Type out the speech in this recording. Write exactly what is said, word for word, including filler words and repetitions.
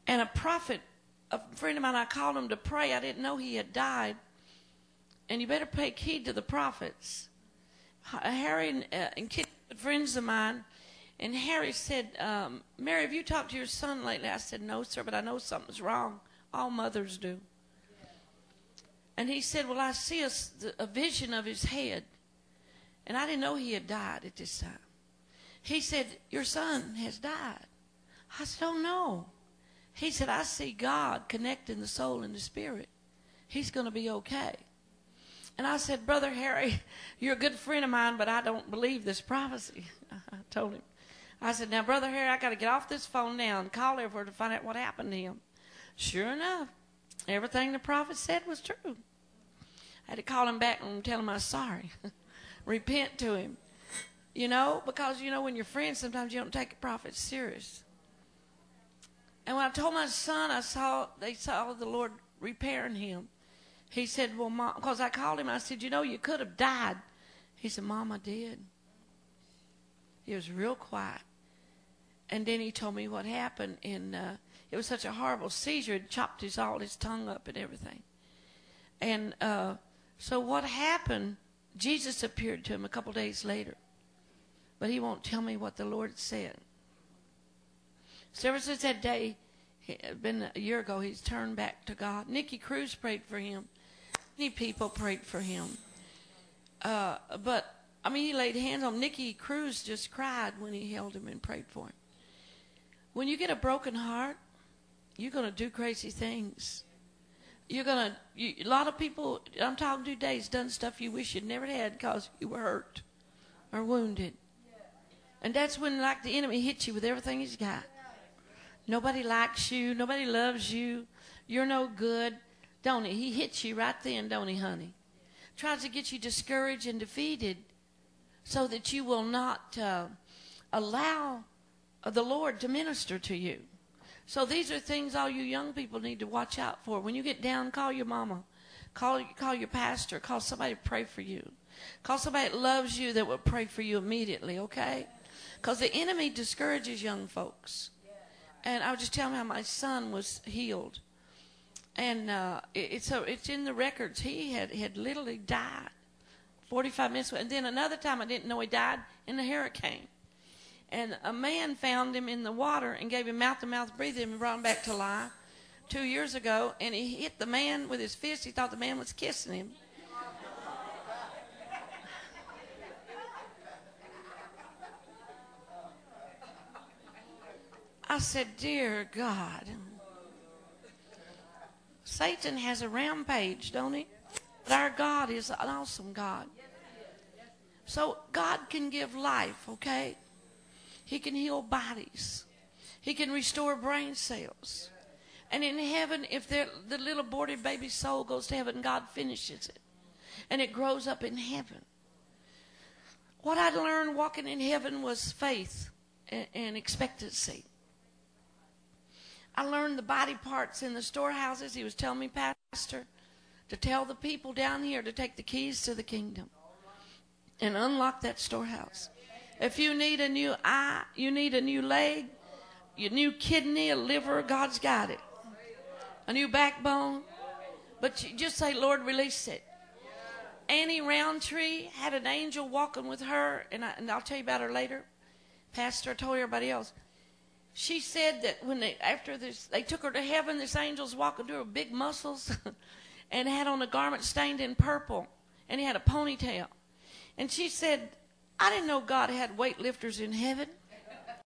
And a prophet, a friend of mine, I called him to pray. I didn't know he had died. And you better pay heed to the prophets. Harry and, uh, and Kit, friends of mine, and Harry said, um, Mary, have you talked to your son lately? I said, no, sir, but I know something's wrong. All mothers do. And he said, well, I see a, a vision of his head. And I didn't know he had died at this time. He said, your son has died. I said, oh, no. He said, I see God connecting the soul and the spirit. He's going to be okay. And I said, Brother Harry, you're a good friend of mine, but I don't believe this prophecy. I told him. I said, now, Brother Harry, I got to get off this phone now and call everywhere to find out what happened to him. Sure enough, everything the prophet said was true. I had to call him back and tell him I was sorry. Repent to him. You know, because, you know, when you're friends, sometimes you don't take a prophet serious. And when I told my son, I saw, they saw the Lord repairing him. He said, well, Mom, because I called him, I said, you know, you could have died. He said, Mom, I did. He was real quiet. And then he told me what happened, and uh, it was such a horrible seizure. It chopped his all his tongue up and everything. And uh, so what happened, Jesus appeared to him a couple days later. But he won't tell me what the Lord said. So ever since that day, it been a year ago, he's turned back to God. Nikki Cruz prayed for him. Many people prayed for him. Uh, but, I mean, he laid hands on him. Nikki Cruz just cried when he held him and prayed for him. When you get a broken heart, you're going to do crazy things. You're going to, you, a lot of people I'm talking to today has done stuff you wish you'd never had because you were hurt or wounded. And that's when, like, the enemy hits you with everything he's got. Nobody likes you. Nobody loves you. You're no good. Don't he? He hits you right then, don't he, honey? Tries to get you discouraged and defeated so that you will not uh, allow the Lord to minister to you. So these are things all you young people need to watch out for. When you get down, call your mama. Call, call your pastor. Call somebody to pray for you. Call somebody that loves you that will pray for you immediately, okay? Because the enemy discourages young folks. And I was just telling him how my son was healed. And uh, it, it's, a, it's in the records. He had, had literally died forty-five minutes ago. And then another time I didn't know he died in a hurricane. And a man found him in the water and gave him mouth-to-mouth breathing and brought him back to life two years ago. And he hit the man with his fist. He thought the man was kissing him. I said, dear God, Satan has a rampage, don't he? But our God is an awesome God. So God can give life, okay? He can heal bodies. He can restore brain cells. And in heaven, if the little aborted baby soul goes to heaven, God finishes it. And it grows up in heaven. What I learned walking in heaven was faith and, and expectancy. I learned the body parts in the storehouses. He was telling me, Pastor, to tell the people down here to take the keys to the kingdom and unlock that storehouse. If you need a new eye, you need a new leg, a new kidney, a liver, God's got it. A new backbone. But you just say, Lord, release it. Annie Roundtree had an angel walking with her, and, I, and I'll tell you about her later. Pastor, I told everybody else. She said that when they, after this, they took her to heaven, this angel's walking through her big muscles and had on a garment stained in purple, and he had a ponytail. And she said, I didn't know God had weightlifters in heaven.